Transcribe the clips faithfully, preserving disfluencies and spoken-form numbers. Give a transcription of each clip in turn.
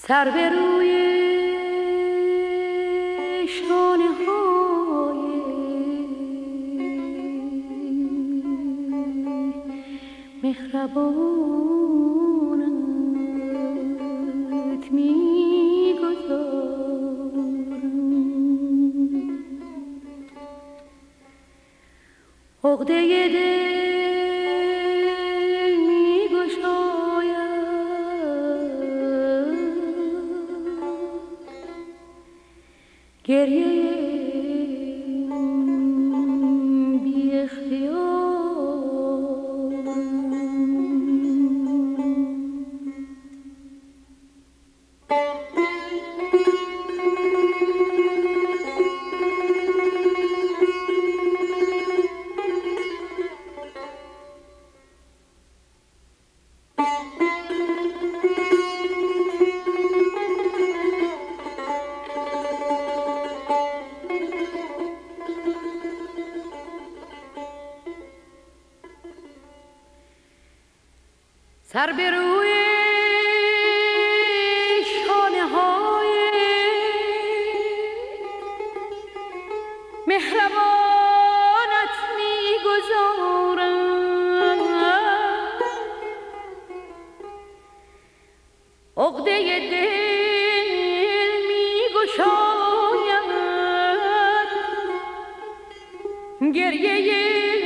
سر به روی شانه های مهربانت می گذارم. عقده دل می گشاید، گریه بی اختیار. سر به روی شانه های مهربانت می گذارم. عقده دل می گشاید، گریه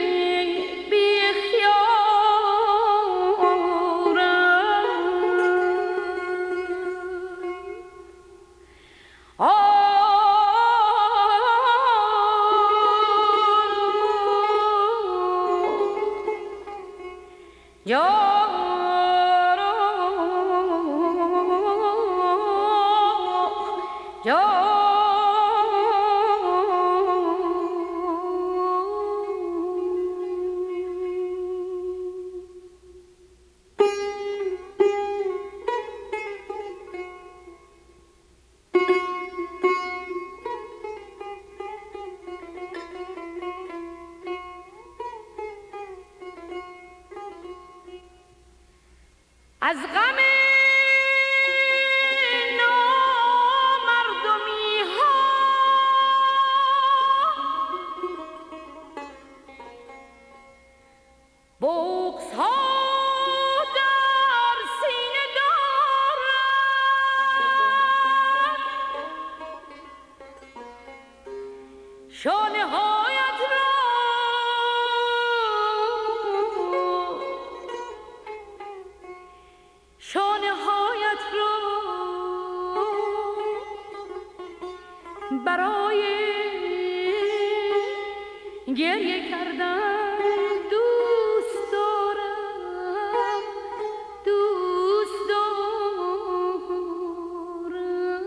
از غم نامردمی ها بغض ها در سینه دارم. شانه هایت را شانه هایت را برای گریه کردن دوست دارم، دوست دارم.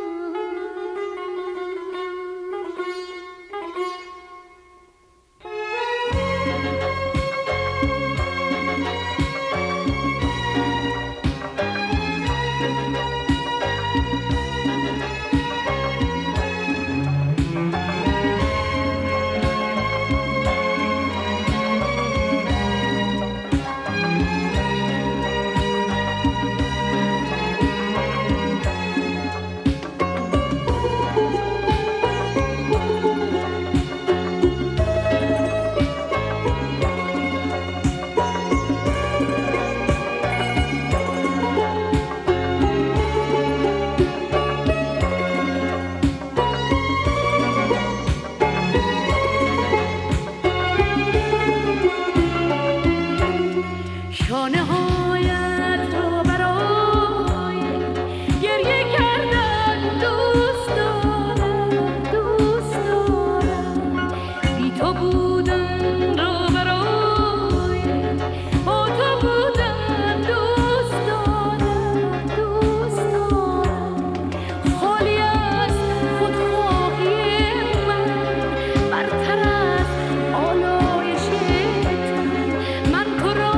شانه هایت را برای گریه کردن دوست دارم، دوست دارم. بی تو بودن را برای با تو بودن دوست دارم، دوست دارم. خالی از خودخواهی من، برتر از آلایش من تو را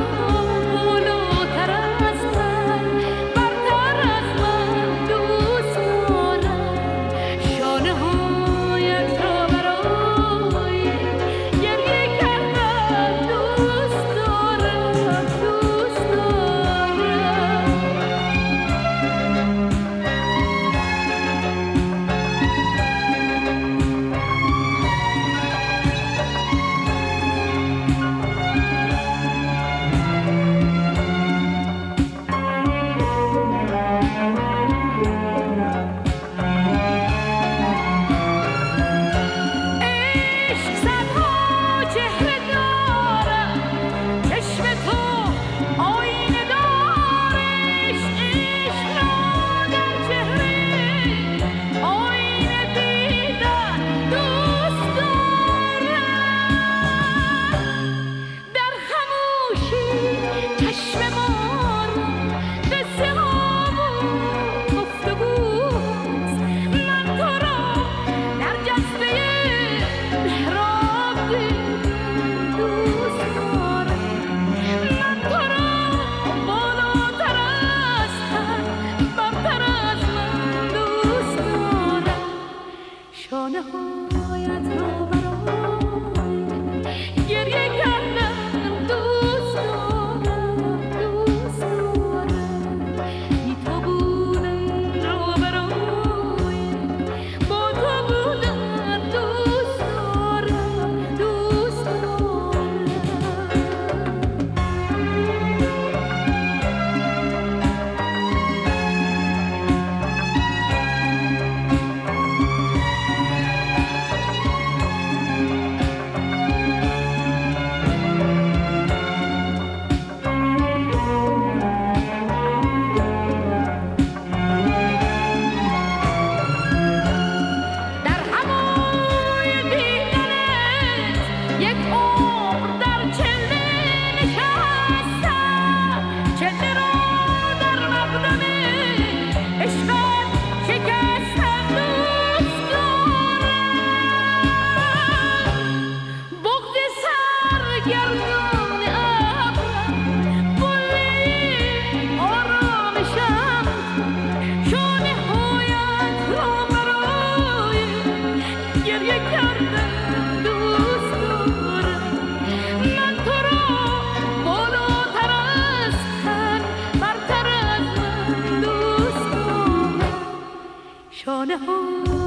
شانه هایت را برای گریه کردم دوست دارم دوست دارم بی تو بودن را برای با تو بودن دوست دارم دوست دارم در هوای دیدنت یک عمر در چله نشستم چله را در مقدم عشقت شکستم دوست دارم بغض سرگردان ابرم قله آرامشم شانه هایت را برای گریه کردم دوست دارم من تو را بالاتر از تن برتر از من دوست دارم شانه ها